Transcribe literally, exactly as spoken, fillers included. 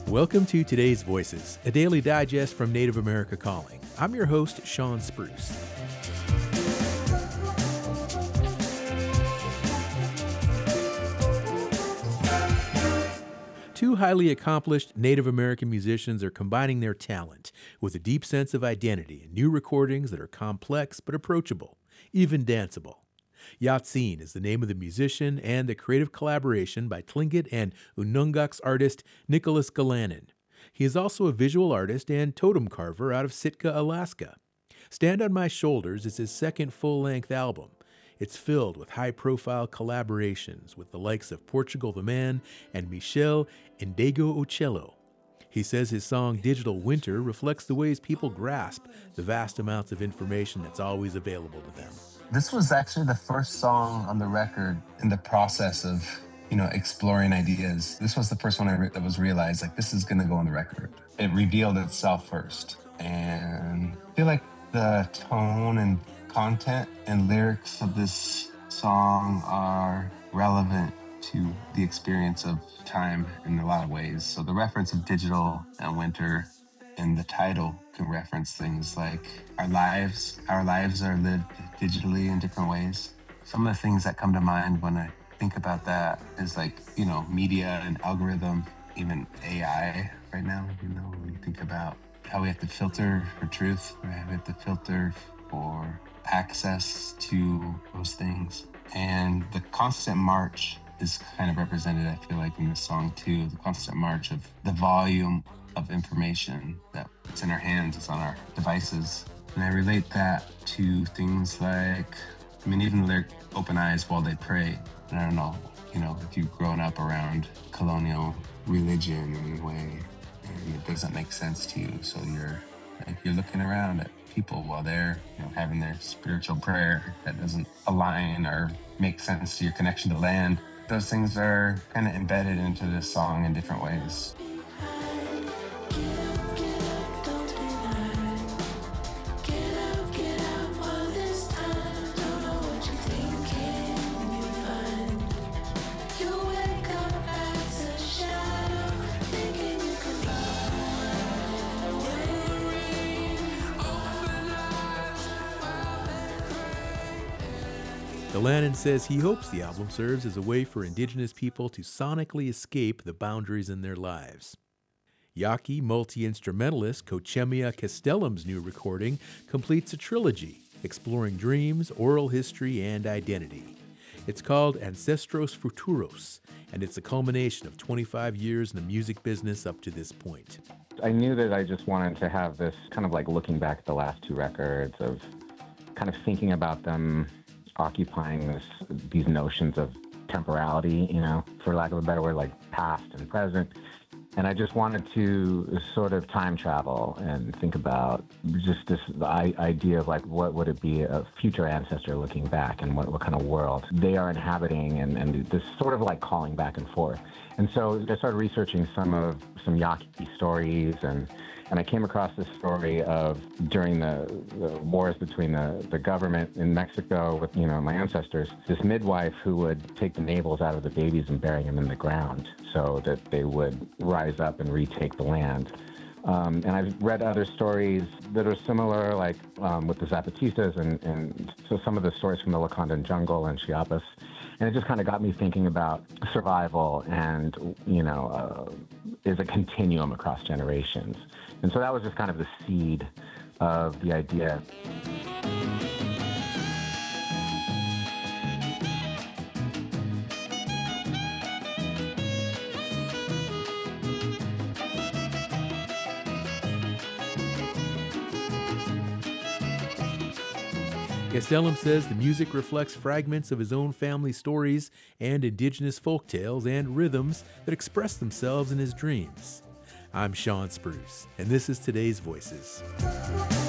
Welcome to Today's Voices, a daily digest from Native America Calling. I'm your host, Sean Spruce. Two highly accomplished Native American musicians are combining their talent with a deep sense of identity in new recordings that are complex but approachable, even danceable. Yatsin is the name of the musician and the creative collaboration by Tlingit and Unungax artist Nicholas Galanin. He is also a visual artist and totem carver out of Sitka, Alaska. Stand on My Shoulders is his second full-length album. It's filled with high-profile collaborations with the likes of Portugal the Man and Michel Indego Ocello. He says his song Digital Winter reflects the ways people grasp the vast amounts of information that's always available to them. This was actually the first song on the record in the process of, you know, exploring ideas. This was the first one I re- that was realized, like, this is going to go on the record. It revealed itself first. And I feel like the tone and content and lyrics of this song are relevant to the experience of time in a lot of ways. So the reference of digital and winter in the title can reference things like our lives. Our lives are lived digitally in different ways. Some of the things that come to mind when I think about that is like, you know, media and algorithm, even A I right now, you know, when you think about how we have to filter for truth, right? We have to filter for access to those things. And the constant march is kind of represented, I feel like, in this song too, the constant march of the volume of information that it's in our hands, it's on our devices. And I relate that to things like, I mean, even the lyric, open eyes while they pray. And I don't know, you know, if you've grown up around colonial religion in a way, and it doesn't make sense to you. So you're like, you're looking around at people while they're, you know, having their spiritual prayer that doesn't align or make sense to your connection to land. Those things are kind of embedded into this song in different ways. Galanin says he hopes the album serves as a way for Indigenous people to sonically escape the boundaries in their lives. Yaqui multi-instrumentalist Cochemia Castellum's new recording completes a trilogy exploring dreams, oral history, and identity. It's called Ancestros Futuros, and it's a culmination of twenty-five years in the music business up to this point. I knew that I just wanted to have this kind of like looking back at the last two records of kind of thinking about them occupying this these notions of temporality, you know, for lack of a better word, like past and present. And I just wanted to sort of time travel and think about just this I- idea of like, what would it be a future ancestor looking back and what, what kind of world they are inhabiting, and, and this sort of like calling back and forth. And so I started researching some of some Yaqui stories, and And I came across this story of during the, the wars between the, the government in Mexico with, you know, my ancestors, this midwife who would take the navels out of the babies and bury them in the ground so that they would rise up and retake the land. Um, and I've read other stories that are similar, like um, with the Zapatistas and, and so some of the stories from the Lacandan jungle and Chiapas. And it just kind of got me thinking about survival and, you know, uh, is a continuum across generations. And so that was just kind of the seed of the idea. Castellum says the music reflects fragments of his own family stories and indigenous folktales and rhythms that express themselves in his dreams. I'm Sean Spruce, and this is Today's Voices.